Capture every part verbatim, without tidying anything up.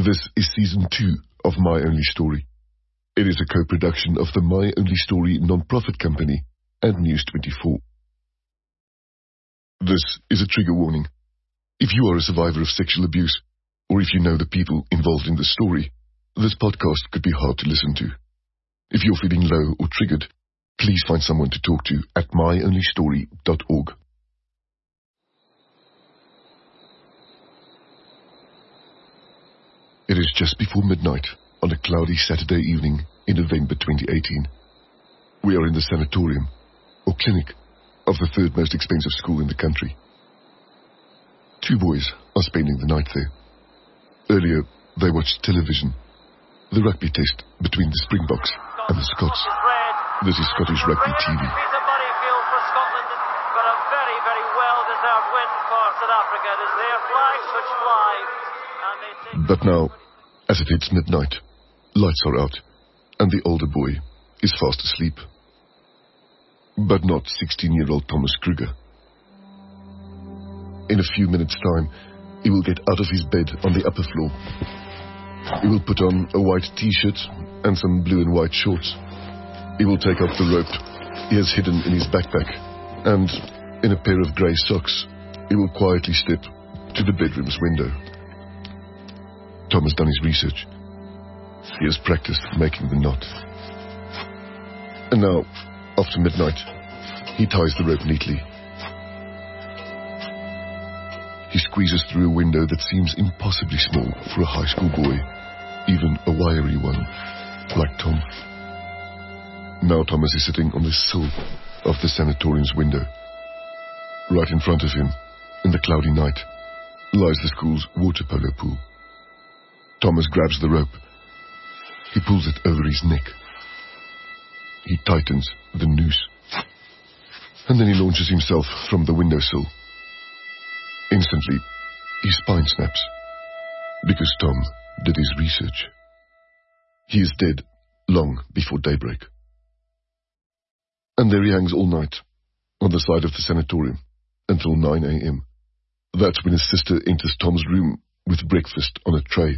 This is season two of My Only Story. It is a co-production of the My Only Story non-profit company and News twenty-four. This is a trigger warning. If you are a survivor of sexual abuse, or if you know the people involved in the story, this podcast could be hard to listen to. If you're feeling low or triggered, please find someone to talk to at my only story dot org. It is just before midnight on a cloudy Saturday evening in November twenty eighteen. We are in the sanatorium, or clinic, of the third most expensive school in the country. Two boys are spending the night there. Earlier, they watched television. The rugby test between the Springboks and the Scots. This is Scottish Rugby T V. But now, as it hits midnight, lights are out, and the older boy is fast asleep. But not sixteen-year-old Thomas Kruger. In a few minutes' time, he will get out of his bed on the upper floor. He will put on a white t-shirt and some blue and white shorts. He will take off the rope he has hidden in his backpack, and in a pair of grey socks, he will quietly step to the bedroom's window. Tom has done his research. He has practiced making the knot. And now, after midnight, he ties the rope neatly. He squeezes through a window that seems impossibly small for a high school boy, even a wiry one, like Tom. Now Thomas is sitting on the sill of the sanatorium's window. Right in front of him, in the cloudy night, lies the school's water polo pool. Thomas grabs the rope. He pulls it over his neck. He tightens the noose. And then he launches himself from the windowsill. Instantly, his spine snaps. Because Tom did his research. He is dead long before daybreak. And there he hangs all night, on the side of the sanatorium, until nine a.m. That's when his sister enters Tom's room with breakfast on a tray.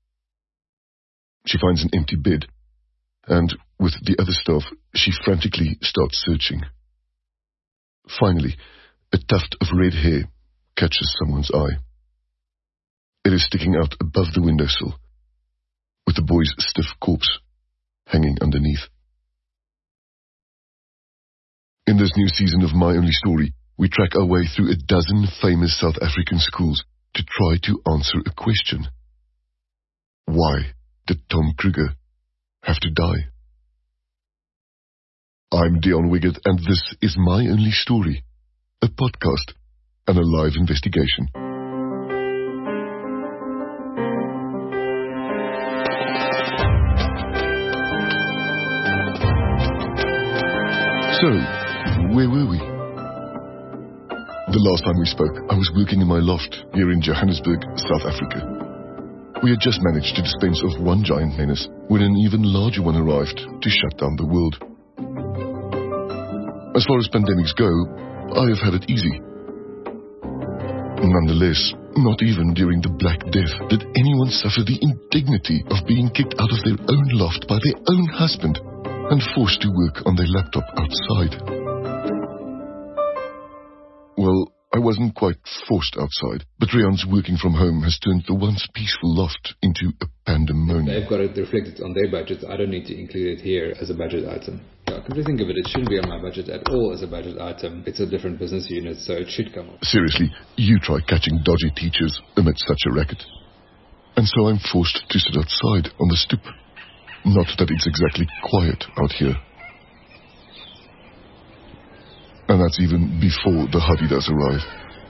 She finds an empty bed, and with the other staff, she frantically starts searching. Finally, a tuft of red hair catches someone's eye. It is sticking out above the windowsill, with the boy's stiff corpse hanging underneath. In this new season of My Only Story, we track our way through a dozen famous South African schools to try to answer a question. Why did Tom Kruger have to die? I'm Dion Wiggett, and this is My Only Story, a podcast and a live investigation. So, where were we? The last time we spoke, I was working in my loft here in Johannesburg, South Africa. We had just managed to dispense of one giant menace when an even larger one arrived to shut down the world. As far as pandemics go, I have had it easy. Nonetheless, not even during the Black Death did anyone suffer the indignity of being kicked out of their own loft by their own husband and forced to work on their laptop outside. Well, I wasn't quite forced outside, but Rian's working from home has turned the once peaceful loft into a pandemonium. They've got it reflected on their budget. I don't need to include it here as a budget item. Yeah, come to think of it, it shouldn't be on my budget at all as a budget item. It's a different business unit, so it should come off. Seriously, you try catching dodgy teachers amid such a racket. And so I'm forced to sit outside on the stoep. Not that it's exactly quiet out here. And that's even before the Hadidas arrive.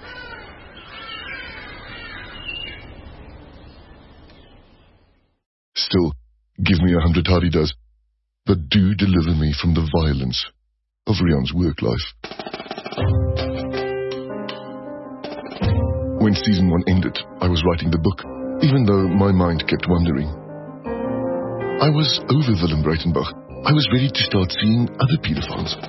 Still, give me a hundred Hadidas, but do deliver me from the violence of Rian's work life. When season one ended, I was writing the book, even though my mind kept wandering. I was over Willem Breitenbach. I was ready to start seeing other pedophiles.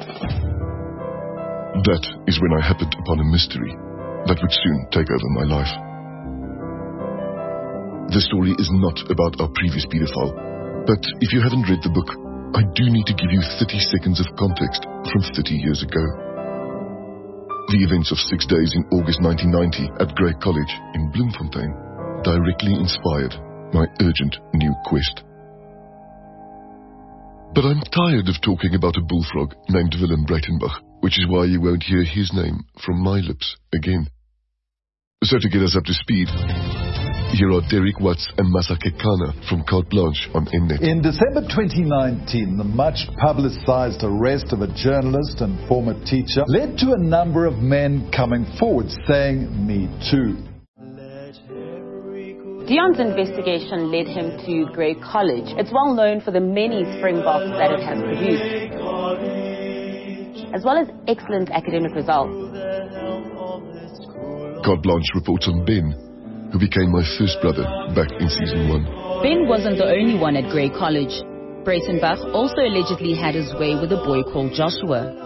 That is when I happened upon a mystery that would soon take over my life. The story is not about our previous paedophile, but if you haven't read the book, I do need to give you thirty seconds of context from thirty years ago. The events of six days in August nineteen ninety at Grey College in Bloemfontein directly inspired my urgent new quest. But I'm tired of talking about a bullfrog named Willem Breitenbach, which is why you won't hear his name from my lips again. So to get us up to speed, here are Derek Watts and Masake Kana from Carte Blanche on Mnet. In December twenty nineteen, the much-publicized arrest of a journalist and former teacher led to a number of men coming forward saying, "Me too." Deon's investigation led him to Grey College. It's well known for the many Springboks that it has produced, as well as excellent academic results. Carte Blanche reports on Ben, who became my first brother back in season one. Ben wasn't the only one at Grey College. Breitenbach also allegedly had his way with a boy called Joshua.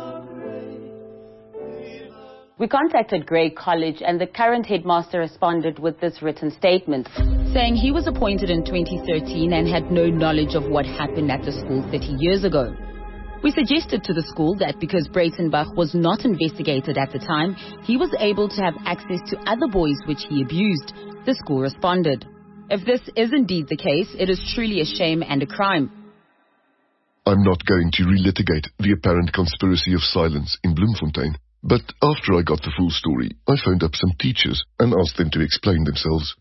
We contacted Grey College and the current headmaster responded with this written statement, saying he was appointed in twenty thirteen and had no knowledge of what happened at the school thirty years ago. We suggested to the school that because Breitenbach was not investigated at the time, he was able to have access to other boys which he abused. The school responded, "If this is indeed the case, it is truly a shame and a crime." I'm not going to relitigate the apparent conspiracy of silence in Bloemfontein, but after I got the full story, I phoned up some teachers and asked them to explain themselves.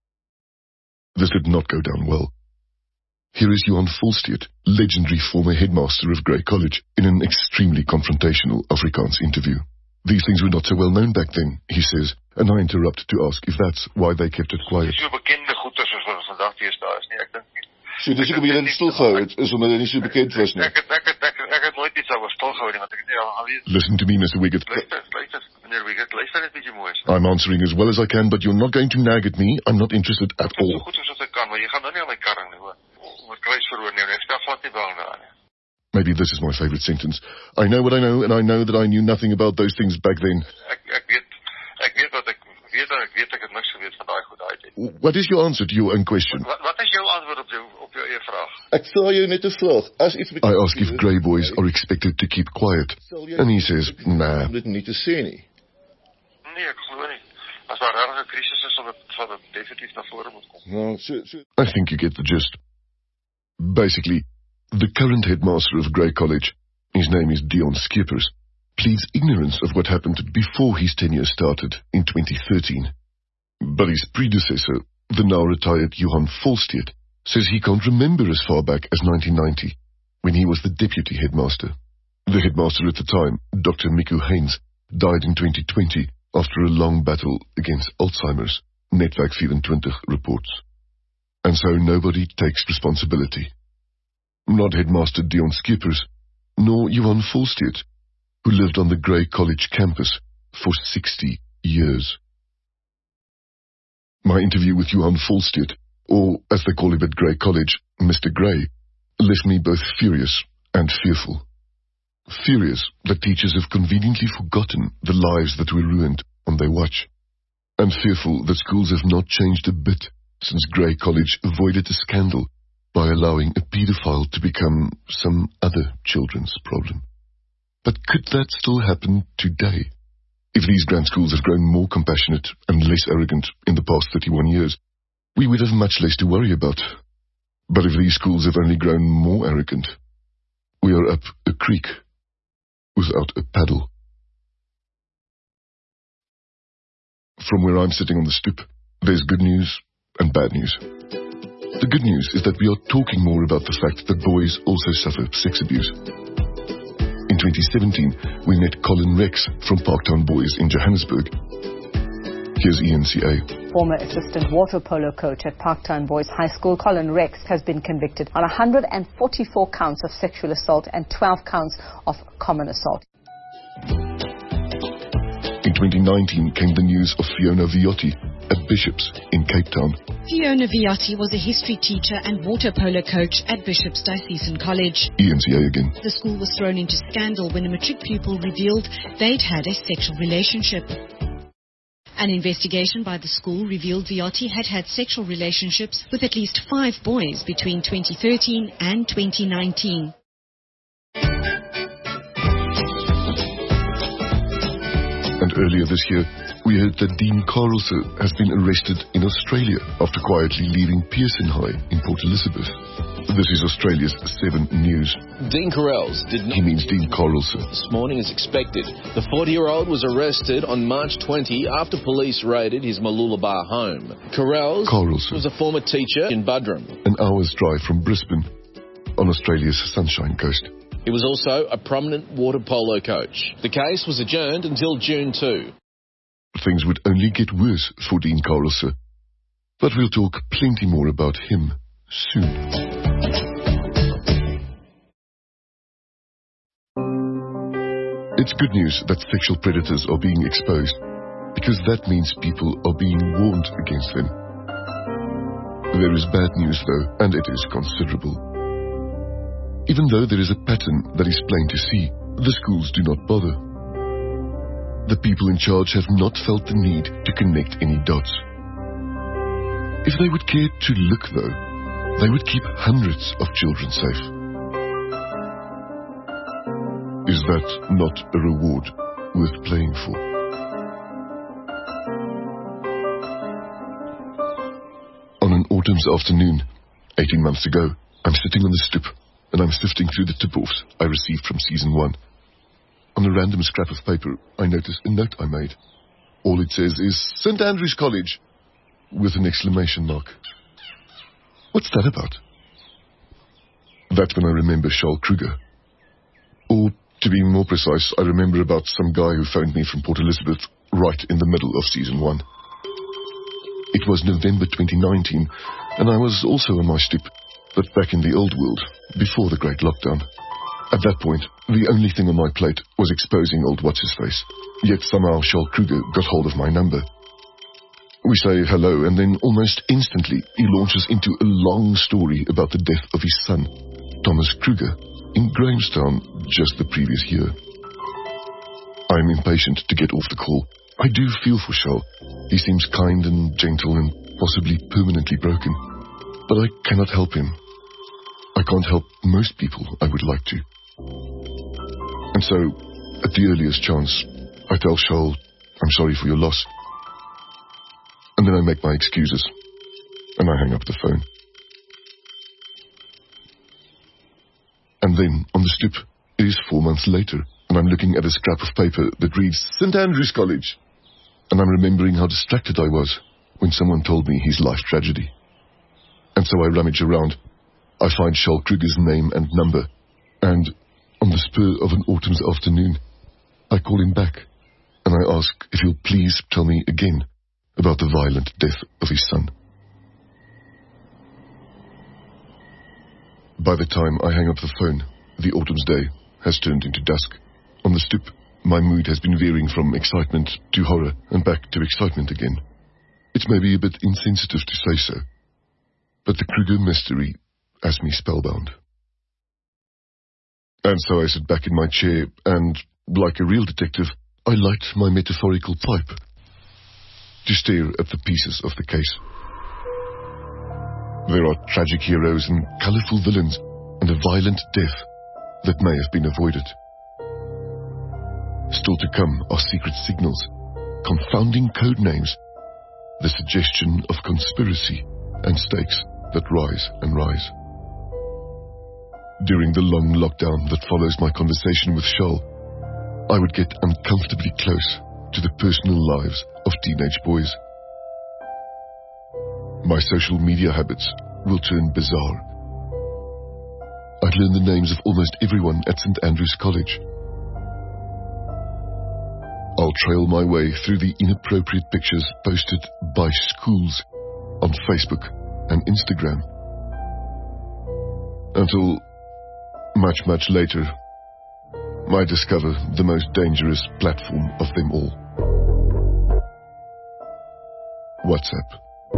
This did not go down well. Here is Johan Volsteert, legendary former headmaster of Grey College, in an extremely confrontational Afrikaans interview. These things were not so well known back then, he says, and I interrupt to ask if that's why they kept it quiet. So bekende goeie soos wat vandag deesdae is nie, ek dink nie. So dis hoekom julle dit stilgehou het, is omdat dit nie so bekend was nie. Ek het ek het ek het, ek het nooit iets oor stilgehou nie, want ek het nie al weet. Listen to me, Mister Wiggett. Luister, luister, meneer Wiggett, luister net bietjie mooi. I'm answering as well as I can, but you're not going to nag at me. I'm not interested at all. So goed soos wat ek kan, maar jy gaan nou nie aan my karring nie, hoor. Om 'n kruis verhoor neem, ek stel vat nie belang daaraan nie. Maybe this is my favorite sentence. I know what I know, and I know that I knew nothing about those things back then. Ek ek weet ek weet wat ek weet en ek weet ek het niks geweet van daai goed daai tyd. What is your answer to your own question? Wat wat is jou antwoord op jou op jou eie vraag? Ek vra jou net 'n vraag. As iets I ask if grey boys are expected to keep quiet, and he says, "Nah." Dit nie te sê nie. Nee, ek glo nie. As daar regtig 'n krisis is, sal dit sal dit definitief na vore moet kom. No, so, so. I think you get the gist. Basically, the current headmaster of Grey College, his name is Deon Skeepers, pleads ignorance of what happened before his tenure started in twenty thirteen. But his predecessor, the now retired Johan Volsteert, says he can't remember as far back as nineteen ninety, when he was the deputy headmaster. The headmaster at the time, Doctor Miku Haynes, died in twenty twenty after a long battle against Alzheimer's, Netwerk twenty-four reports. And so nobody takes responsibility. Not Headmaster Deon Skeepers, nor Johan Volsteert, who lived on the Grey College campus for sixty years. My interview with Johan Volsteert, or as they call him at Grey College, Mister Grey, left me both furious and fearful. Furious that teachers have conveniently forgotten the lives that were ruined on their watch, and fearful that schools have not changed a bit since Grey College avoided a scandal by allowing a paedophile to become some other children's problem. But could that still happen today? If these grand schools have grown more compassionate and less arrogant in the past thirty-one years, we would have much less to worry about. But if these schools have only grown more arrogant, we are up a creek without a paddle. From where I'm sitting on the stoep, there's good news and bad news. The good news is that we are talking more about the fact that boys also suffer sex abuse. In twenty seventeen, we met Colin Rex from Parktown Boys in Johannesburg. Here's E N C A. Former assistant water polo coach at Parktown Boys High School, Colin Rex, has been convicted on one hundred forty-four counts of sexual assault and twelve counts of common assault. In twenty nineteen came the news of Fiona Viotti at Bishop's in Cape Town. Fiona Viotti was a history teacher and water polo coach at Bishop's Diocesan College. E N C A again. The school was thrown into scandal when a matric pupil revealed they'd had a sexual relationship. An investigation by the school revealed Viotti had had sexual relationships with at least five boys between twenty thirteen and twenty nineteen. And earlier this year, we heard that Dean Carlson has been arrested in Australia after quietly leaving Pearson High in Port Elizabeth. This is Australia's Seven News. Dean Carrells did not... He means Dean Carlson. This morning as expected. The forty-year-old was arrested on March twentieth after police raided his Mooloolaba home. Carrells Carlson was a former teacher in Buderim. An hour's drive from Brisbane, on Australia's Sunshine Coast. He was also a prominent water polo coach. The case was adjourned until June second. Things would only get worse for Dean Carlson. But we'll talk plenty more about him soon. It's good news that sexual predators are being exposed, because that means people are being warned against them. There is bad news though, and it is considerable. Even though there is a pattern that is plain to see, the schools do not bother. The people in charge have not felt the need to connect any dots. If they would care to look though, they would keep hundreds of children safe. Is that not a reward worth playing for? On an autumn's afternoon, eighteen months ago, I'm sitting on the stoop and I'm sifting through the tip-offs I received from season one. On a random scrap of paper, I noticed a note I made. All it says is Saint Andrew's College, with an exclamation mark. What's that about? That's when I remember Charles Kruger. Or, to be more precise, I remember about some guy who phoned me from Port Elizabeth right in the middle of season one. It was November twenty nineteen, and I was also on my stoop, but back in the old world, before the great lockdown. At that point, the only thing on my plate was exposing old what's-his-face. Yet somehow Charles Kruger got hold of my number. We say hello, and then almost instantly he launches into a long story about the death of his son, Thomas Kruger, in Grahamstown just the previous year. I am impatient to get off the call. I do feel for Charles. He seems kind and gentle and possibly permanently broken. But I cannot help him. I can't help most people I would like to. And so, at the earliest chance, I tell Charles, I'm sorry for your loss. And then I make my excuses, and I hang up the phone. And then, on the stoop, it is four months later, and I'm looking at a scrap of paper that reads Saint Andrew's College. And I'm remembering how distracted I was when someone told me his life tragedy. And so I rummage around. I find Charles Kruger's name and number, and on the spur of an autumn's afternoon, I call him back, and I ask if he'll please tell me again about the violent death of his son. By the time I hang up the phone, the autumn's day has turned into dusk. On the stoop, my mood has been veering from excitement to horror and back to excitement again. It's maybe a bit insensitive to say so, but the Kruger mystery has me spellbound. And so I sit back in my chair and, like a real detective, I light my metaphorical pipe to stare at the pieces of the case. There are tragic heroes and colourful villains and a violent death that may have been avoided. Still to come are secret signals, confounding code names, the suggestion of conspiracy, and stakes that rise and rise. During the long lockdown that follows my conversation with Charles, I would get uncomfortably close to the personal lives of teenage boys. My social media habits will turn bizarre. I'd learn the names of almost everyone at Saint Andrew's College. I'll trail my way through the inappropriate pictures posted by schools on Facebook and Instagram. Until much, much later, I discover the most dangerous platform of them all. WhatsApp.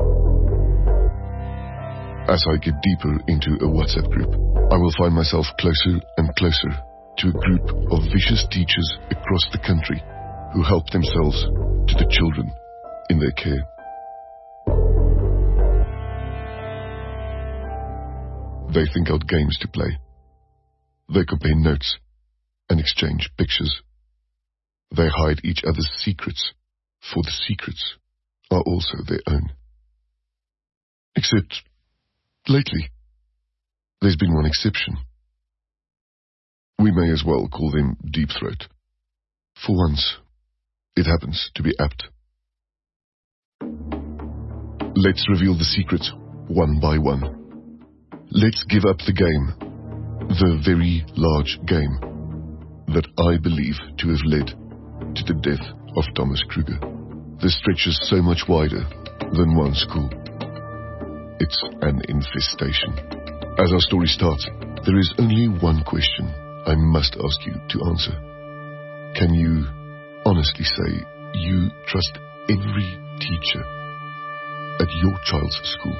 As I get deeper into a WhatsApp group, I will find myself closer and closer to a group of vicious teachers across the country who help themselves to the children in their care. They think out games to play. They compare notes and exchange pictures. They hide each other's secrets, for the secrets are also their own. Except, lately, there's been one exception. We may as well call them Deep Throat. For once, it happens to be apt. Let's reveal the secrets one by one. Let's give up the game, the very large game that I believe to have led to the death of Thomas Kruger. This stretches so much wider than one school. It's an infestation. As our story starts, there is only one question I must ask you to answer. Can you honestly say you trust every teacher at your child's school?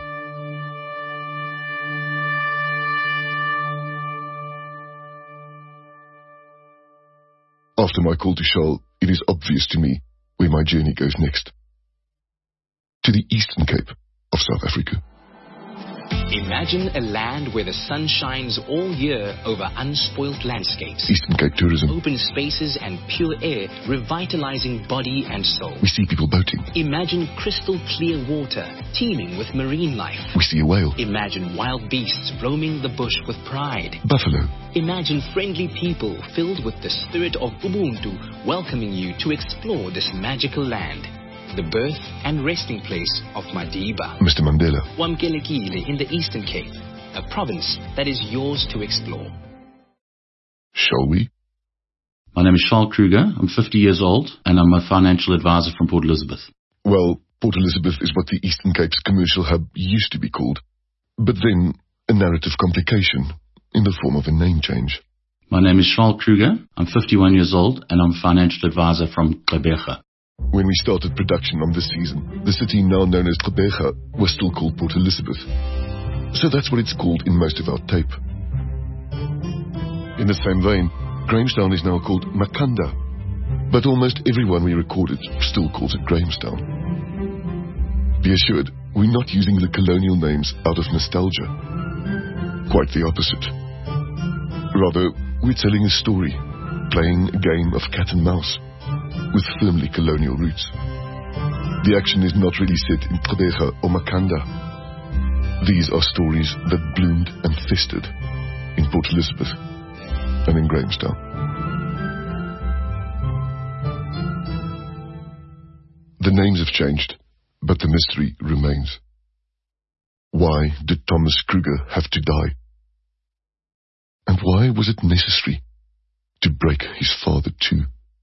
After my call to Charles, it is obvious to me where my journey goes next. To the Eastern Cape of South Africa. Imagine a land where the sun shines all year over unspoilt landscapes. Eastern Cape tourism. Open spaces and pure air revitalizing body and soul. We see people boating. Imagine crystal clear water teeming with marine life. We see a whale. Imagine wild beasts roaming the bush with pride. Buffalo. Imagine friendly people filled with the spirit of Ubuntu welcoming you to explore this magical land. The birth and resting place of Madiba. Mister Mandela. Wamkelekile in the Eastern Cape, a province that is yours to explore. Shall we? My name is Charles Kruger. I'm fifty years old and I'm a financial advisor from Port Elizabeth. Well, Port Elizabeth is what the Eastern Cape's commercial hub used to be called. But then, a narrative complication in the form of a name change. My name is Charles Kruger. I'm fifty-one years old and I'm a financial advisor from Gqeberha. When we started production on this season, the city now known as Gqeberha was still called Port Elizabeth. So that's what it's called in most of our tape. In the same vein, Grahamstown is now called Makhanda, but almost everyone we recorded still calls it Grahamstown. Be assured, we're not using the colonial names out of nostalgia. Quite the opposite. Rather, we're telling a story, playing a game of cat and mouse, with firmly colonial roots. The action is not really set in Gqeberha or Makhanda. These are stories that bloomed and festered in Port Elizabeth and in Grahamstown. The names have changed, but the mystery remains. Why did Thomas Kruger have to die? And why was it necessary to break his father too?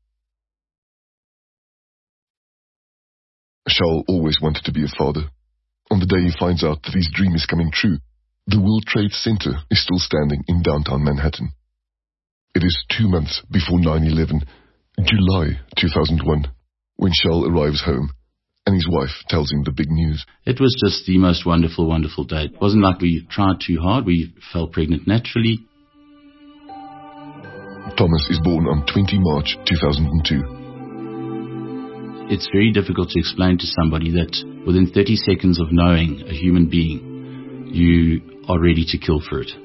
Charles always wanted to be a father. On the day he finds out that his dream is coming true, the World Trade Center is still standing in downtown Manhattan. It is two months before nine eleven, July two thousand one, when Charles arrives home and his wife tells him the big news. It was just the most wonderful, wonderful day. It wasn't like we tried too hard. We fell pregnant naturally. Thomas is born on the twentieth of March two thousand two. It's very difficult to explain to somebody that within thirty seconds of knowing a human being, you are ready to kill for it.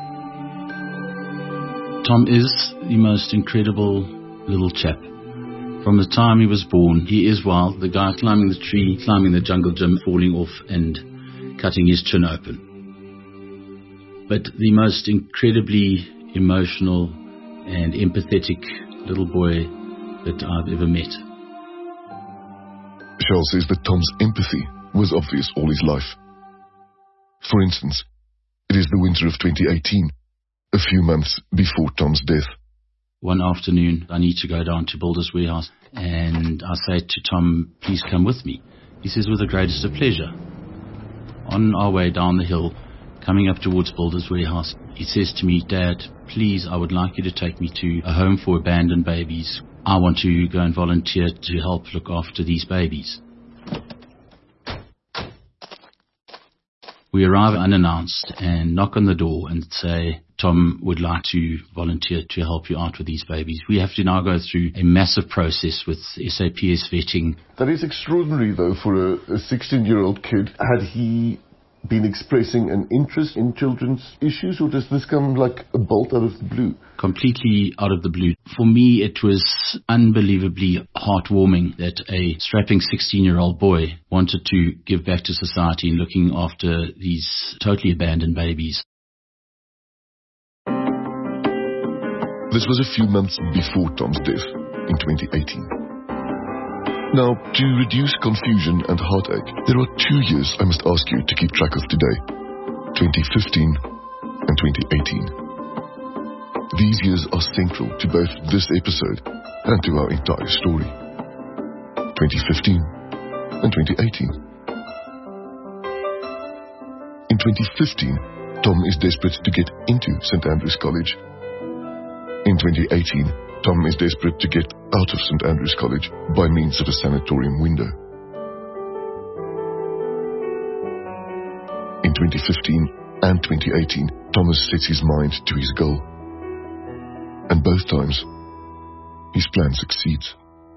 Tom is the most incredible little chap. From the time he was born, he is wild. The guy climbing the tree, climbing the jungle gym, falling off and cutting his chin open. But the most incredibly emotional and empathetic little boy that I've ever met. Charles says that Tom's empathy was obvious all his life. For instance, it is the winter of twenty eighteen, a few months before Tom's death. One afternoon, I need to go down to Builders Warehouse, and I say to Tom, please come with me. He says, with the greatest of pleasure. On our way down the hill, coming up towards Builders Warehouse, he says to me, Dad, please, I would like you to take me to a home for abandoned babies. I want to go and volunteer to help look after these babies. We arrive unannounced and knock on the door and say, Tom would like to volunteer to help you out with these babies. We have to now go through a massive process with S A P S vetting. That is extraordinary, though, for a sixteen-year-old kid. Had he been expressing an interest in children's issues, or does this come like a bolt out of the blue? Completely out of the blue. For me, it was unbelievably heartwarming that a strapping sixteen-year-old boy wanted to give back to society in looking after these totally abandoned babies. This was a few months before Tom's death in twenty eighteen. Now, to reduce confusion and heartache, there are two years I must ask you to keep track of today, twenty fifteen and twenty eighteen. These years are central to both this episode and to our entire story. twenty fifteen and twenty eighteen. In twenty fifteen, Tom is desperate to get into Saint Andrew's College. In twenty eighteen, Tom is desperate to get out of Saint Andrew's College by means of a sanatorium window. In twenty fifteen and twenty eighteen, Thomas sets his mind to his goal. And both times, his plan succeeds.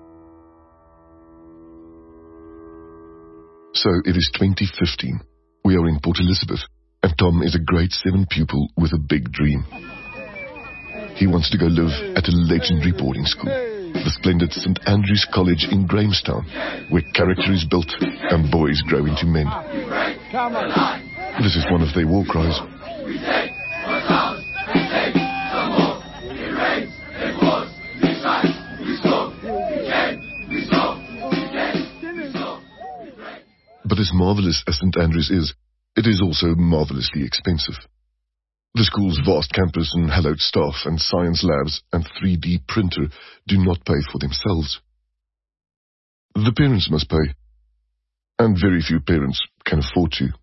So it is twenty fifteen. We are in Port Elizabeth, and Tom is a grade seven pupil with a big dream. He wants to go live at a legendary boarding school, the splendid Saint Andrew's College in Grahamstown, where character is built and boys grow into men. This is one of their war cries. But as marvellous as Saint Andrew's is, it is also marvellously expensive. The school's vast campus and hallowed staff and science labs and three D printer do not pay for themselves. The parents must pay, and very few parents can afford to.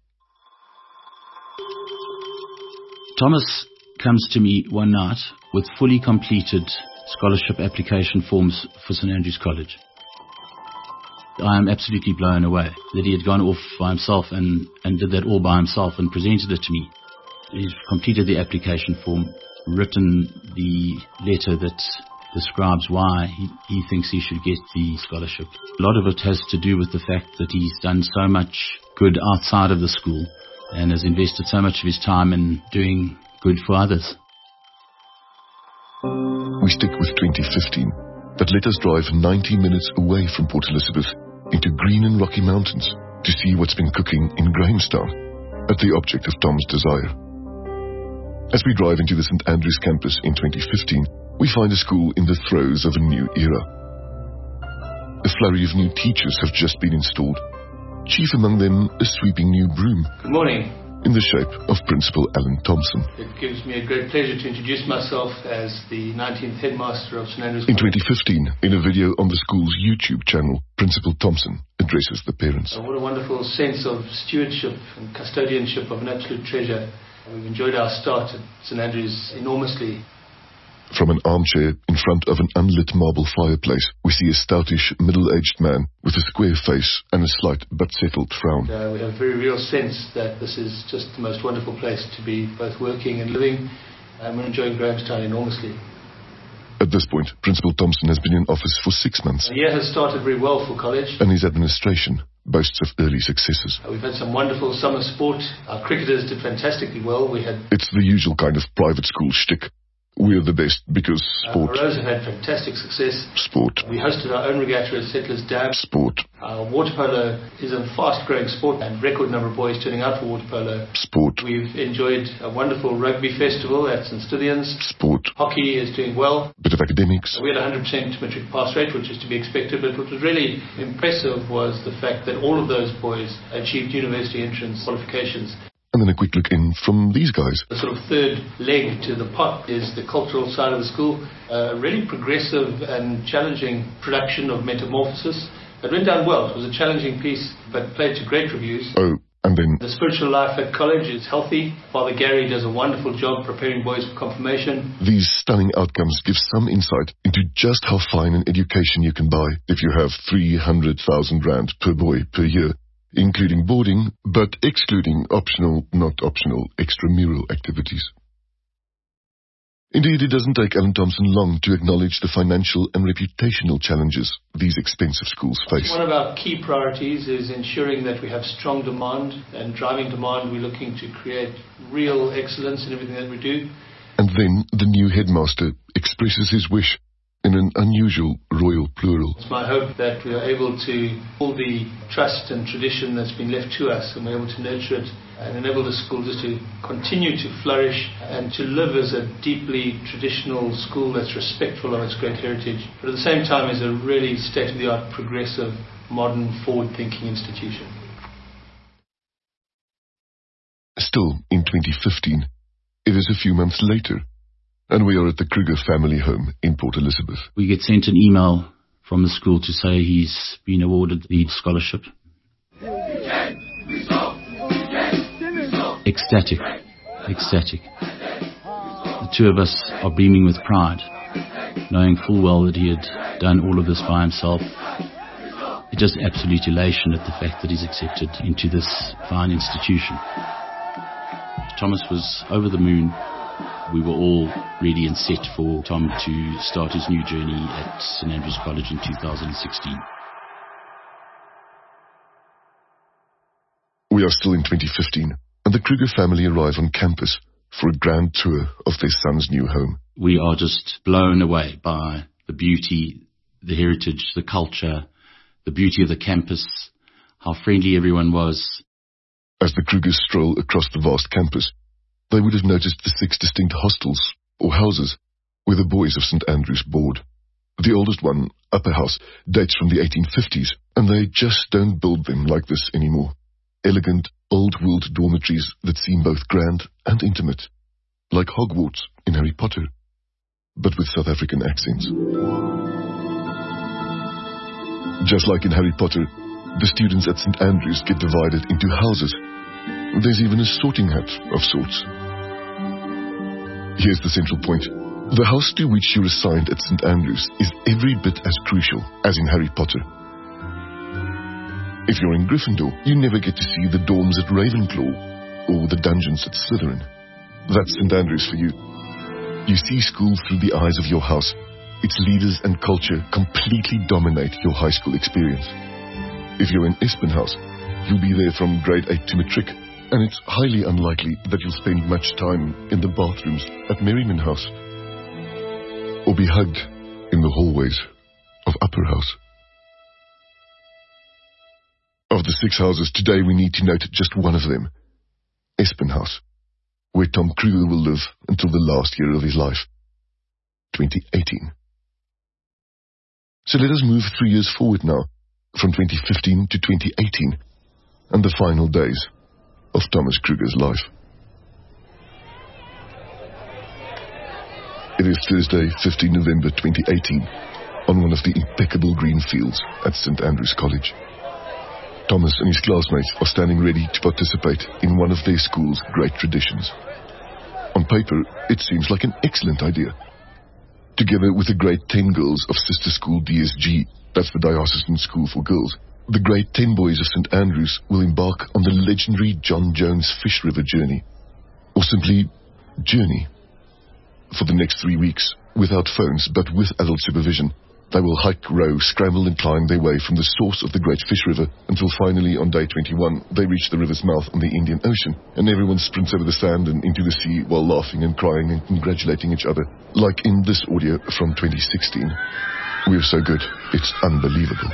Thomas comes to me one night with fully completed scholarship application forms for Saint Andrew's College. I am absolutely blown away that he had gone off by himself and, and did that all by himself and presented it to me. He's completed the application form, written the letter that describes why he, he thinks he should get the scholarship. A lot of it has to do with the fact that he's done so much good outside of the school and has invested so much of his time in doing good for others. We stick with twenty fifteen, but let us drive ninety minutes away from Port Elizabeth into green and rocky mountains to see what's been cooking in Grahamstown at the object of Tom's desire. As we drive into the Saint Andrew's campus in twenty fifteen, we find a school in the throes of a new era. A flurry of new teachers have just been installed, chief among them a sweeping new broom. Good morning. In the shape of Principal Alan Thompson. It gives me a great pleasure to introduce myself as the nineteenth headmaster of Saint Andrew's In College. twenty fifteen, in a video on the school's YouTube channel, Principal Thompson addresses the parents. So what a wonderful sense of stewardship and custodianship of an absolute treasure. We've enjoyed our start at Saint Andrew's enormously. From an armchair in front of an unlit marble fireplace, we see a stoutish, middle-aged man with a square face and a slight but settled frown. Uh, we have a very real sense that this is just the most wonderful place to be both working and living, and we're enjoying Grahamstown enormously. At this point, Principal Thompson has been in office for six months. The year has started very well for college. And his administration boasts of early successes. Uh, we've had some wonderful summer sport. Our cricketers did fantastically well. We had. It's the usual kind of private school shtick. We're the best because sport. Uh, our rows have had fantastic success. Sport. We hosted our own regatta at Settlers Dam. Sport. Our water polo is a fast-growing sport and record number of boys turning out for water polo. Sport. We've enjoyed a wonderful rugby festival at Saint Stithians. Sport. Hockey is doing well. Bit of academics. We had a one hundred percent matric pass rate, which is to be expected, but what was really impressive was the fact that all of those boys achieved university entrance qualifications. And then a quick look in from these guys. The sort of third leg to the pot is the cultural side of the school. A really progressive and challenging production of Metamorphosis. It went down well. It was a challenging piece, but played to great reviews. Oh, and then... The spiritual life at college is healthy. Father Gary does a wonderful job preparing boys for confirmation. These stunning outcomes give some insight into just how fine an education you can buy if you have three hundred thousand rand per boy per year including boarding, but excluding optional, not optional, extramural activities. Indeed, it doesn't take Alan Thompson long to acknowledge the financial and reputational challenges these expensive schools face. One of our key priorities is ensuring that we have strong demand, and driving demand we're looking to create real excellence in everything that we do. And then the new headmaster expresses his wish in an unusual royal plural. It's my hope that we are able to pull the trust and tradition that's been left to us, and we're able to nurture it and enable the school just to continue to flourish and to live as a deeply traditional school that's respectful of its great heritage, but at the same time is a really state-of-the-art, progressive, modern, forward-thinking institution. Still, in twenty fifteen, it is a few months later, and we are at the Kruger family home in Port Elizabeth. We get sent an email from the school to say he's been awarded the scholarship. Ecstatic, ecstatic. The two of us are beaming with pride, knowing full well that he had done all of this by himself. It's just absolute elation at the fact that he's accepted into this fine institution. Thomas was over the moon. We were all ready and set for Tom to start his new journey at St Andrews College in two thousand sixteen. We are still in twenty fifteen, and the Kruger family arrive on campus for a grand tour of their son's new home. We are just blown away by the beauty, the heritage, the culture, the beauty of the campus, how friendly everyone was. As the Krugers stroll across the vast campus, they would have noticed the six distinct hostels, or houses, where the boys of St Andrews board. The oldest one, Upper House, dates from the eighteen fifties, and they just don't build them like this anymore. Elegant, old-world dormitories that seem both grand and intimate, like Hogwarts in Harry Potter, but with South African accents. Just like in Harry Potter, the students at St Andrews get divided into houses. There's even a sorting hat of sorts. Here's the central point. The house to which you're assigned at St Andrews is every bit as crucial as in Harry Potter. If you're in Gryffindor, you never get to see the dorms at Ravenclaw or the dungeons at Slytherin. That's St Andrews for you. You see school through the eyes of your house. Its leaders and culture completely dominate your high school experience. If you're in Espen House, you'll be there from grade eight to matric, and it's highly unlikely that you'll spend much time in the bathrooms at Merriman House, or be hugged in the hallways of Upper House. Of the six houses today, we need to note just one of them, Espen House, where Tom Kruger will live until the last year of his life, twenty eighteen. So let us move three years forward now, from twenty fifteen to twenty eighteen, and the final days of Thomas Kruger's life. It is Thursday, fifteenth of November twenty eighteen, on one of the impeccable green fields at St Andrews College. Thomas and his classmates are standing ready to participate in one of their school's great traditions. On paper, it seems like an excellent idea. Together with the grade ten girls of sister school D S G, that's the Diocesan School for Girls, the grade ten boys of St Andrews will embark on the legendary John Jones Fish River journey, or simply journey. For the next three weeks, without phones but with adult supervision, they will hike, row, scramble and climb their way from the source of the Great Fish River until finally on day twenty-one they reach the river's mouth on the Indian Ocean, and everyone sprints over the sand and into the sea while laughing and crying and congratulating each other, like in this audio from twenty sixteen. We're so good, it's unbelievable.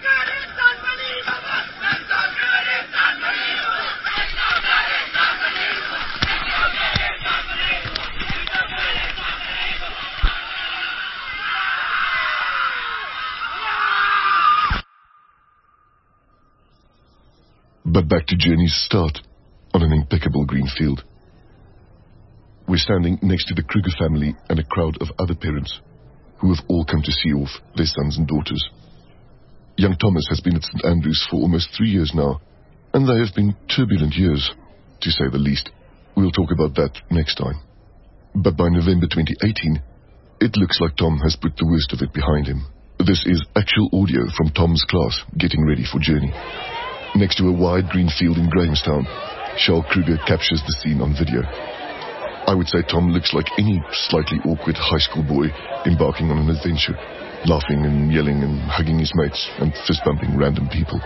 But back to Journey's start, on an impeccable green field. We're standing next to the Kruger family and a crowd of other parents who have all come to see off their sons and daughters. Young Thomas has been at St Andrews for almost three years now, and they have been turbulent years, to say the least. We'll talk about that next time. But by November twenty eighteen, it looks like Tom has put the worst of it behind him. This is actual audio from Tom's class getting ready for Journey. Next to a wide green field in Grahamstown, Charles Kruger captures the scene on video. I would say Tom looks like any slightly awkward high school boy embarking on an adventure, laughing and yelling and hugging his mates and fist-bumping random people.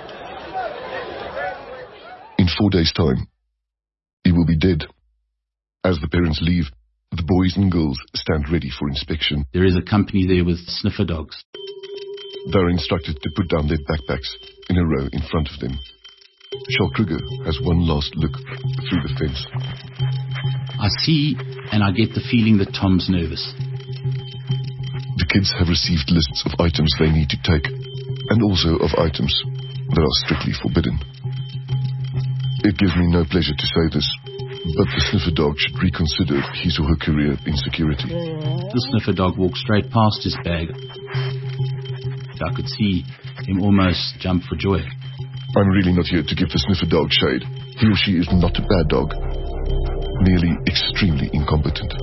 In four days' time, he will be dead. As the parents leave, the boys and girls stand ready for inspection. There is a company there with sniffer dogs. They're instructed to put down their backpacks in a row in front of them. Charles Kruger has one last look through the fence. I see and I get the feeling that Tom's nervous. The kids have received lists of items they need to take, and also of items that are strictly forbidden. It gives me no pleasure to say this, but the sniffer dog should reconsider his or her career in security. The sniffer dog walked straight past his bag. I could see him almost jump for joy. I'm really not here to give the sniffer dog shade. He or she is not a bad dog, merely extremely incompetent.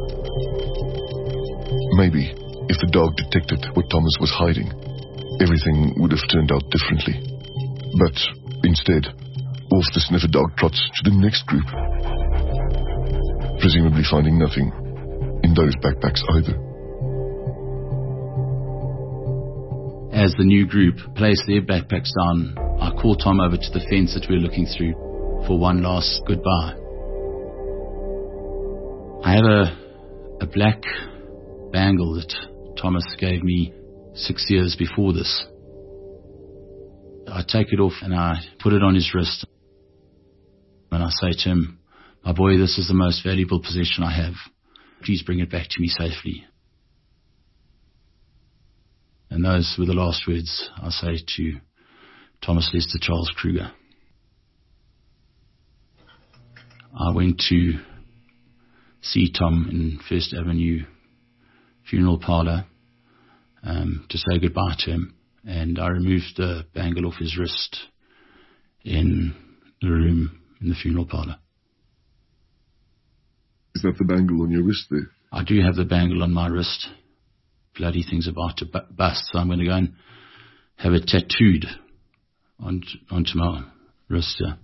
Maybe if the dog detected what Thomas was hiding, everything would have turned out differently. But instead, off the sniffer dog trots to the next group, presumably finding nothing in those backpacks either. As the new group placed their backpacks down, I called Tom over to the fence that we were looking through for one last goodbye. I have a, a black bangle that Thomas gave me six years before this. I take it off and I put it on his wrist. And I say to him, "My boy, this is the most valuable possession I have. Please bring it back to me safely." And those were the last words I say to Thomas Lester Charles Kruger. I went to see Tom in First Avenue funeral parlour um, to say goodbye to him, and I removed the bangle off his wrist in the room in the funeral parlour. Is that the bangle on your wrist there? I do have the bangle on my wrist. Bloody thing's about to bu- bust, so I'm going to go and have it tattooed onto, onto my wrist here.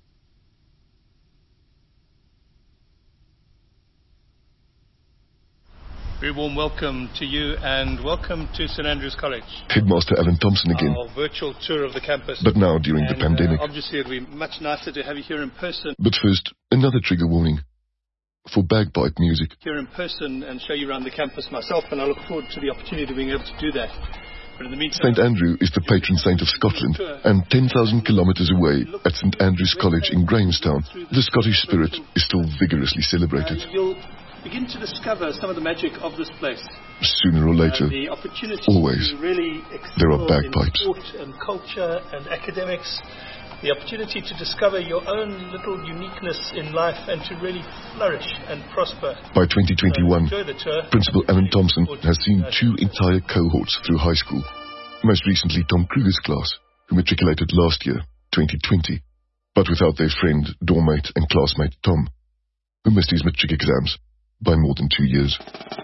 Very warm welcome to you and welcome to St Andrews College. Headmaster Alan Thompson again. Our virtual tour of the campus. But now during and, the pandemic. Uh, obviously it would be much nicer to have you here in person. But first, another trigger warning. For bagpipe music. Here in person and show you around the campus myself, and I look forward to the opportunity of being able to do that. But in the meantime, Saint Andrew is the patron saint of Scotland, and ten thousand kilometres away at Saint Andrew's College in Grahamstown, the Scottish spirit is still vigorously celebrated. And you'll begin to discover some of the magic of this place. Sooner or later, the opportunity always, to really there are bagpipes. In sport and culture and academics. The opportunity to discover your own little uniqueness in life and to really flourish and prosper. By twenty twenty-one, so Principal Alan Thompson has seen two entire cohorts through high school. Most recently Tom Kruger's class, who matriculated last year, twenty twenty, but without their friend, doormate and classmate Tom, who missed his matric exams by more than two years.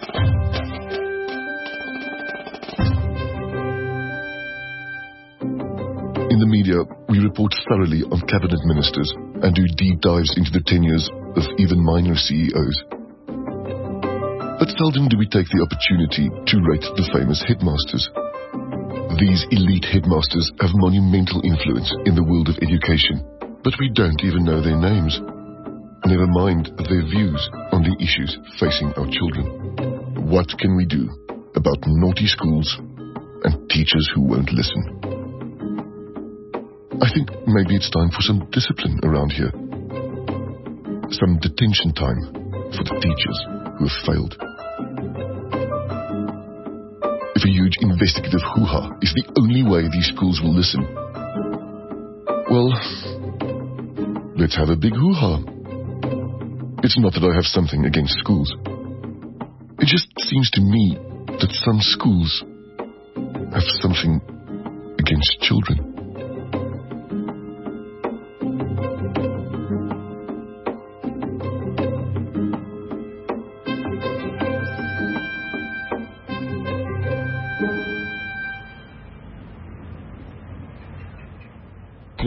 In the media, we report thoroughly on cabinet ministers and do deep dives into the tenures of even minor C E Os. But seldom do we take the opportunity to rate the famous headmasters. These elite headmasters have monumental influence in the world of education, but we don't even know their names. Never mind their views on the issues facing our children. What can we do about naughty schools and teachers who won't listen? I think maybe it's time for some discipline around here. Some detention time for the teachers who have failed. If a huge investigative hoo-ha is the only way these schools will listen, well, let's have a big hoo-ha. It's not that I have something against schools. It just seems to me that some schools have something against children.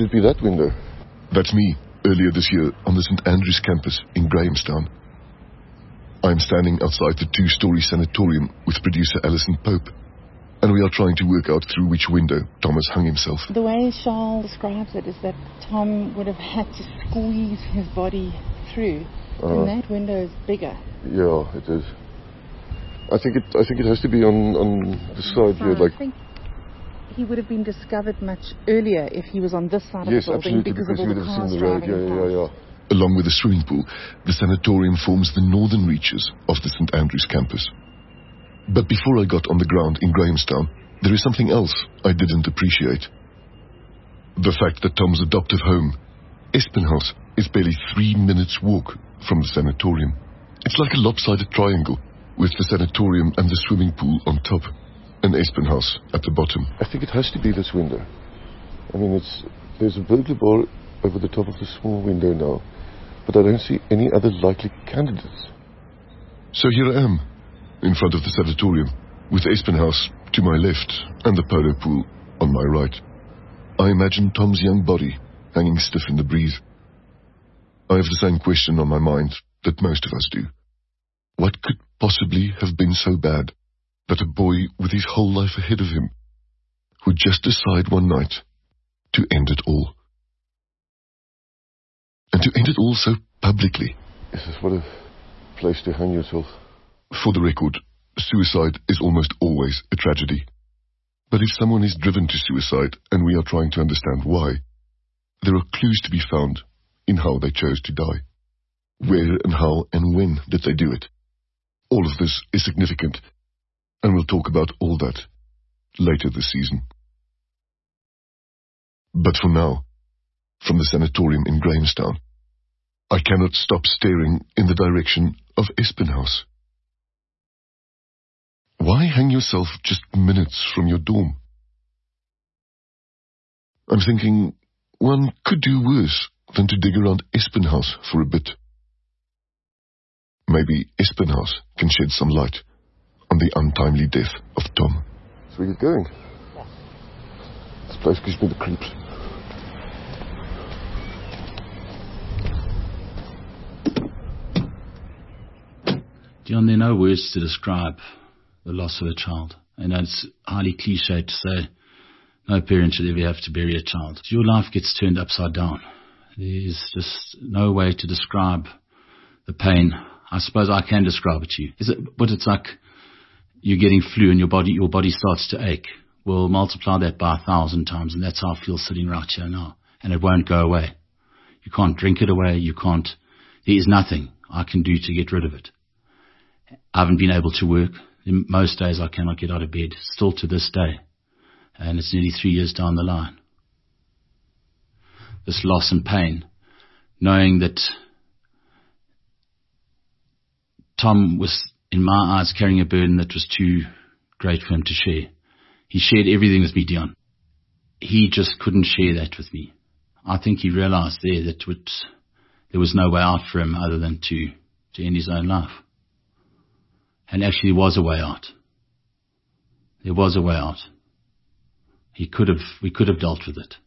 Could it be that window? That's me, earlier this year on the Saint Andrews campus in Grahamstown. I'm standing outside the two-story sanatorium with producer Alison Pope, and we are trying to work out through which window Thomas hung himself. The way Charles describes it is that Tom would have had to squeeze his body through, uh, and that window is bigger. Yeah, it is. I think it. I think it has to be on on the side here, like. I think he would have been discovered much earlier if he was on this side yes, of the building because, because of all the cars driving yeah, past. yeah, yeah. Along with the swimming pool, the sanatorium forms the northern reaches of the Saint Andrews campus. But before I got on the ground in Grahamstown, there is something else I didn't appreciate. The fact that Tom's adoptive home, Espenhouse, is barely three minutes' walk from the sanatorium. It's like a lopsided triangle, with the sanatorium and the swimming pool on top, and Espenhouse at the bottom. I think it has to be this window. I mean, it's there's a burglar bar over the top of the small window now, but I don't see any other likely candidates. So here I am, in front of the sanatorium, with Espenhouse to my left and the polo pool on my right. I imagine Tom's young body hanging stiff in the breeze. I have the same question on my mind that most of us do. What could possibly have been so bad that a boy with his whole life ahead of him would just decide one night to end it all? And to end it all so publicly. Yes, what a place to hang yourself. For the record, suicide is almost always a tragedy. But if someone is driven to suicide and we are trying to understand why, there are clues to be found in how they chose to die. Where and how and when did they do it? All of this is significant, and we'll talk about all that later this season. But for now, from the sanatorium in Grahamstown, I cannot stop staring in the direction of Espenhouse. Why hang yourself just minutes from your dorm? I'm thinking one could do worse than to dig around Espenhouse for a bit. Maybe Espenhouse can shed some light on the untimely death of Tom. So where are you going? This place gives me the creeps. Dion, there are no words to describe the loss of a child. I know it's highly cliched to say no parent should ever have to bury a child. Your life gets turned upside down. There's just no way to describe the pain. I suppose I can describe it to you. Is it, but it's like you're getting flu and your body, your body starts to ache. Well, multiply that by a thousand times, and that's how I feel sitting right here now. And it won't go away. You can't drink it away. You can't. There is nothing I can do to get rid of it. I haven't been able to work. In most days I cannot get out of bed, still to this day. And it's nearly three years down the line. This loss and pain, knowing that Tom was, in my eyes, carrying a burden that was too great for him to share. He shared everything with me, Dion. He just couldn't share that with me. I think he realized there that would, there was no way out for him other than to, to end his own life. And actually there was a way out. There was a way out. He could have, we could have dealt with it.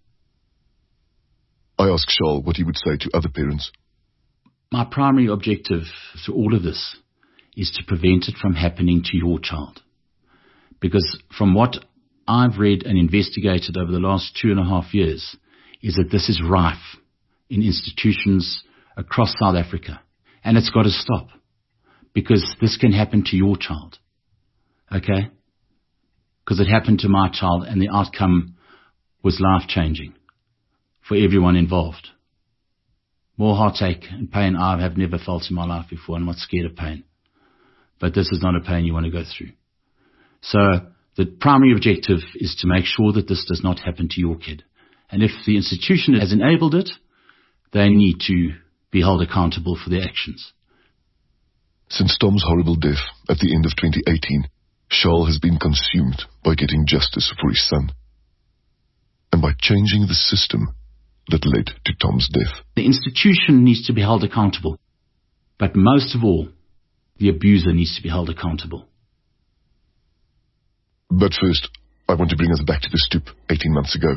I asked Charles what he would say to other parents. My primary objective to all of this is to prevent it from happening to your child. Because from what I've read and investigated over the last two and a half years, is that this is rife in institutions across South Africa. And it's got to stop. Because this can happen to your child. Okay? Because it happened to my child and the outcome was life-changing for everyone involved. More heartache and pain I have never felt in my life before. I'm not scared of pain. But this is not a pain you want to go through. So the primary objective is to make sure that this does not happen to your kid. And if the institution has enabled it, they need to be held accountable for their actions. Since Tom's horrible death at the end of twenty eighteen, Charles has been consumed by getting justice for his son. And by changing the system that led to Tom's death. The institution needs to be held accountable. But most of all, the abuser needs to be held accountable. But first, I want to bring us back to the stoop eighteen months ago,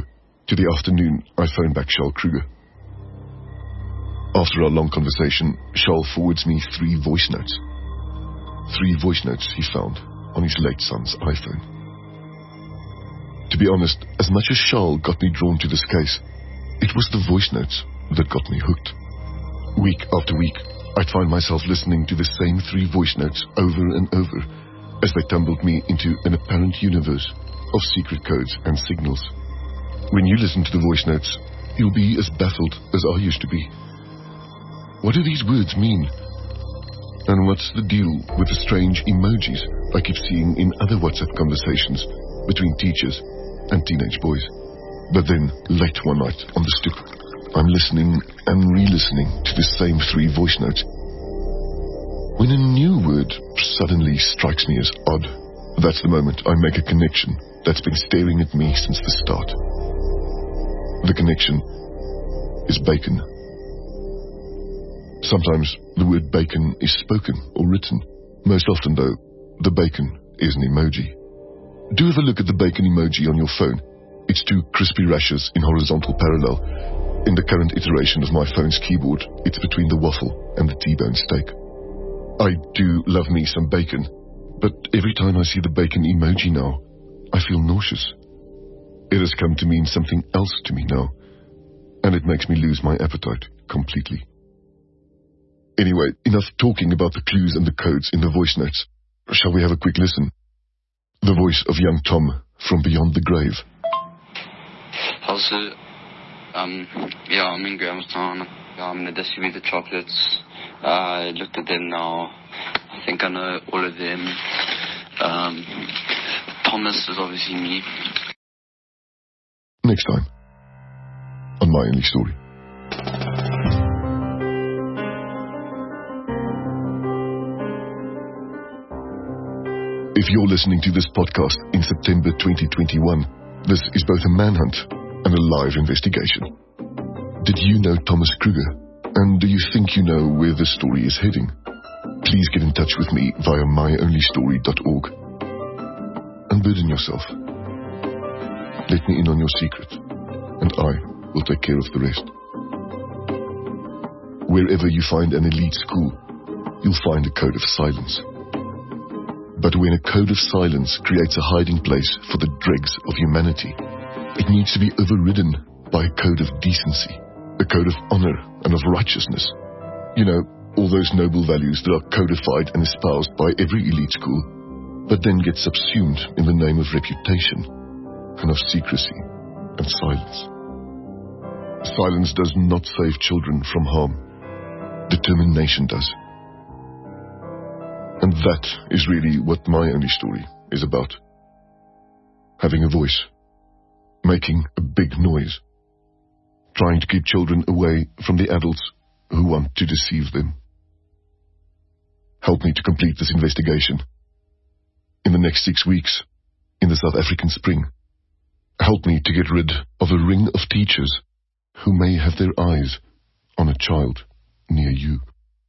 to the afternoon, I phone back Charles Kruger. After our long conversation, Charles forwards me three voice notes. Three voice notes he found on his late son's iPhone. To be honest, as much as Charles got me drawn to this case, it was the voice notes that got me hooked. Week after week, I'd find myself listening to the same three voice notes over and over as they tumbled me into an apparent universe of secret codes and signals. When you listen to the voice notes, you'll be as baffled as I used to be. What do these words mean? And what's the deal with the strange emojis I keep seeing in other WhatsApp conversations between teachers and teenage boys? But then, late one night on the stoep, I'm listening and re-listening to the same three voice notes, when a new word suddenly strikes me as odd. That's the moment I make a connection that's been staring at me since the start. The connection is bacon. Sometimes the word bacon is spoken or written. Most often, though, the bacon is an emoji. Do have a look at the bacon emoji on your phone. It's two crispy rashes in horizontal parallel. In the current iteration of my phone's keyboard, it's between the waffle and the T-bone steak. I do love me some bacon, but every time I see the bacon emoji now, I feel nauseous. It has come to mean something else to me now, and it makes me lose my appetite completely. Anyway, enough talking about the clues and the codes in the voice notes. Shall we have a quick listen? The voice of young Tom from beyond the grave. Also, um, yeah, I'm in Grahamstown. I'm going to distribute the chocolates. Uh, I looked at them now. I think I know all of them. Um, Thomas is obviously me. Next time on My Only Story. If you're listening to this podcast in September twenty twenty-one, this is both a manhunt and a live investigation. Did you know Thomas Kruger? And do you think you know where the story is heading? Please get in touch with me via my only story dot org. Unburden yourself. Let me in on your secret, and I will take care of the rest. Wherever you find an elite school, you'll find a code of silence. But when a code of silence creates a hiding place for the dregs of humanity, it needs to be overridden by a code of decency, a code of honor and of righteousness. You know, all those noble values that are codified and espoused by every elite school, but then get subsumed in the name of reputation and of secrecy and silence. Silence does not save children from harm. Determination does. And that is really what My Only Story is about. Having a voice. Making a big noise. Trying to keep children away from the adults who want to deceive them. Help me to complete this investigation. In the next six weeks, in the South African spring, help me to get rid of a ring of teachers who may have their eyes on a child near you.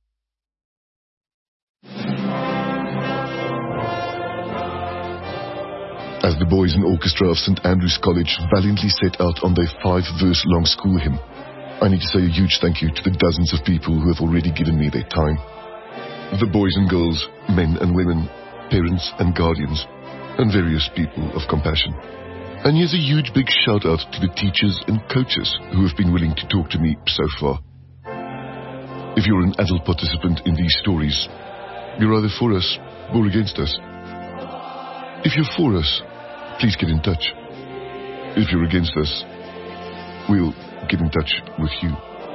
As the boys and orchestra of Saint Andrew's College valiantly set out on their five-verse-long school hymn, I need to say a huge thank you to the dozens of people who have already given me their time. The boys and girls, men and women, parents and guardians, and various people of compassion. And here's a huge big shout-out to the teachers and coaches who have been willing to talk to me so far. If you're an adult participant in these stories, you're either for us or against us. If you're for us, please get in touch. If you're against us, we'll get in touch with you.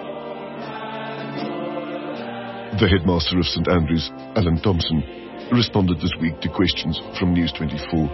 The headmaster of Saint Andrews, Alan Thompson, responded this week to questions from News twenty-four.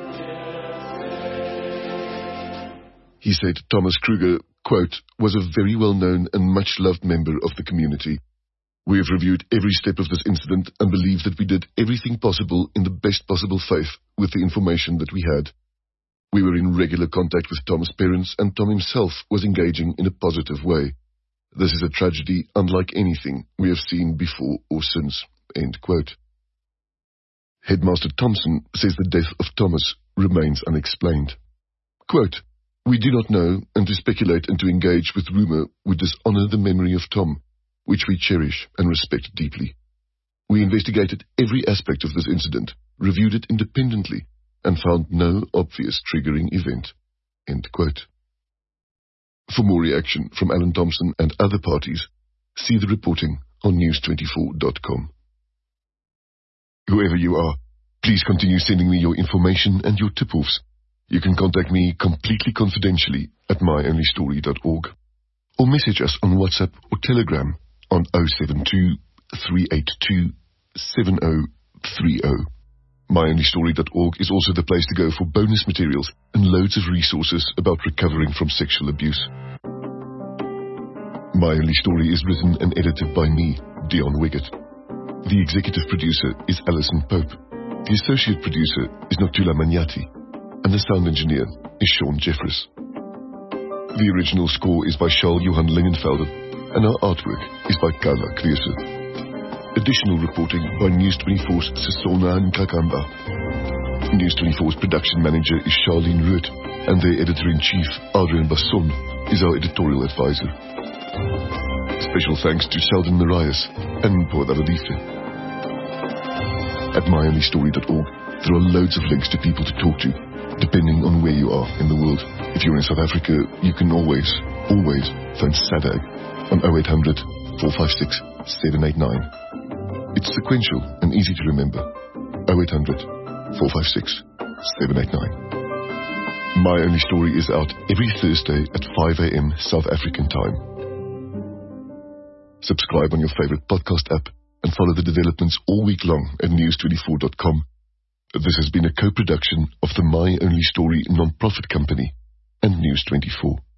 He said Thomas Kruger, quote, was a very well-known and much-loved member of the community. We have reviewed every step of this incident and believe that we did everything possible in the best possible faith with the information that we had. We were in regular contact with Tom's parents, and Tom himself was engaging in a positive way. This is a tragedy unlike anything we have seen before or since, end quote. Headmaster Thompson says the death of Thomas remains unexplained. Quote, We do not know, and to speculate and to engage with rumour would dishonour the memory of Tom, which we cherish and respect deeply. We investigated every aspect of this incident, reviewed it independently, and found no obvious triggering event." End quote. For more reaction from Alan Thompson and other parties, see the reporting on news twenty-four dot com. Whoever you are, please continue sending me your information and your tip-offs. You can contact me completely confidentially at my only story dot org or message us on WhatsApp or Telegram on zero seven two, three eight two, seven zero three zero. my only story dot org is also the place to go for bonus materials and loads of resources about recovering from sexual abuse. My Only Story is written and edited by me, Dion Wiggett. The executive producer is Alison Pope. The associate producer is Notula Maniati. And the sound engineer is Sean Jeffress. The original score is by Charles Johan Lingenfelder, and our artwork is by Carla Kweese. Additional reporting by News twenty-four's Sisona Nkakamba. News twenty-four's production manager is Charlene Root, and their editor-in-chief, Adrian Basson, is our editorial advisor. Special thanks to Sheldon Marias and Podaradife. At my only story dot org, there are loads of links to people to talk to, depending on where you are in the world. If you're in South Africa, you can always, always phone S A D A G on zero eight hundred, four five six, seven eight nine. It's sequential and easy to remember. zero eight hundred, four five six, seven eight nine. My Only Story is out every Thursday at five a m South African time. Subscribe on your favorite podcast app and follow the developments all week long at news twenty-four dot com. This has been a co-production of the My Only Story non-profit company and News twenty-four.